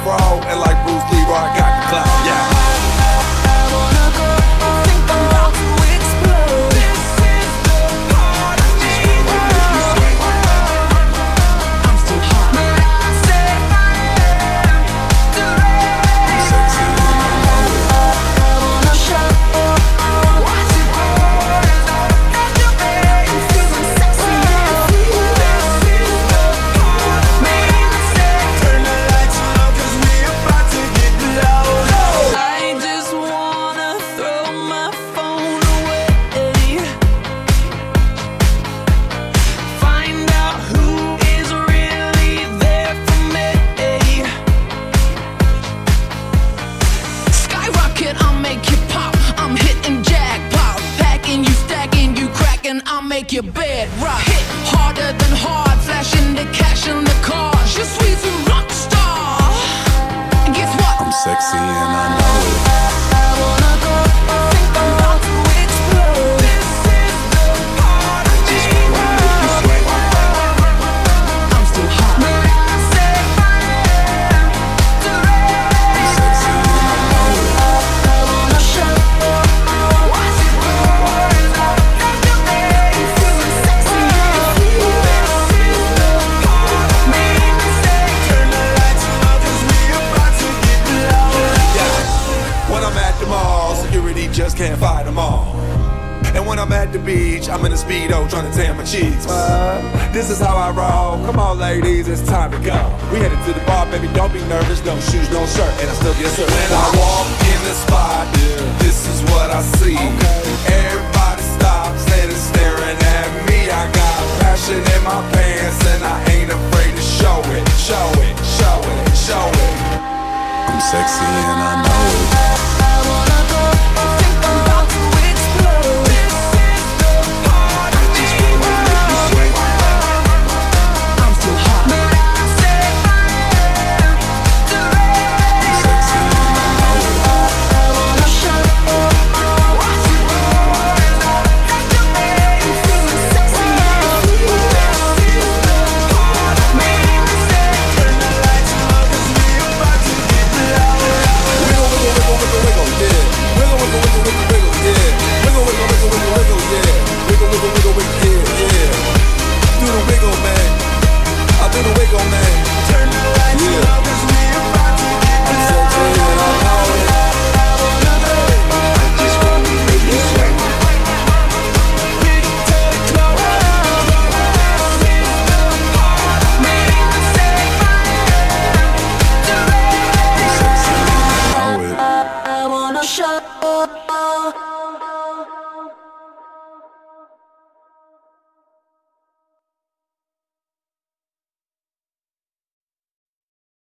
afro, and like Bruce Leroy, I got the clout, yeah. I'll make your bed rock. Hit harder than hard, flashing the cash in the car. Je suis une rock star. And guess what? I'm sexy and I know it. I wanna go, think I'm about to explode. This is the part of me. I'm still hot. But I say I am the rest. I'm sexy and I know it. I wanna show what's it worth. Just can't fight them all. And when I'm at the beach, I'm in a Speedo trying to tan my cheeks. This is how I roll. Come on, ladies, it's time to go. We headed to the bar, baby, don't be nervous. No shoes, no shirt, and I still get served. When I walk in the spot, this is what I see. Everybody stops and is staring at me. I got passion in my pants, and I ain't afraid to show it. Show it, show it, show it. I'm sexy and I know it. Show.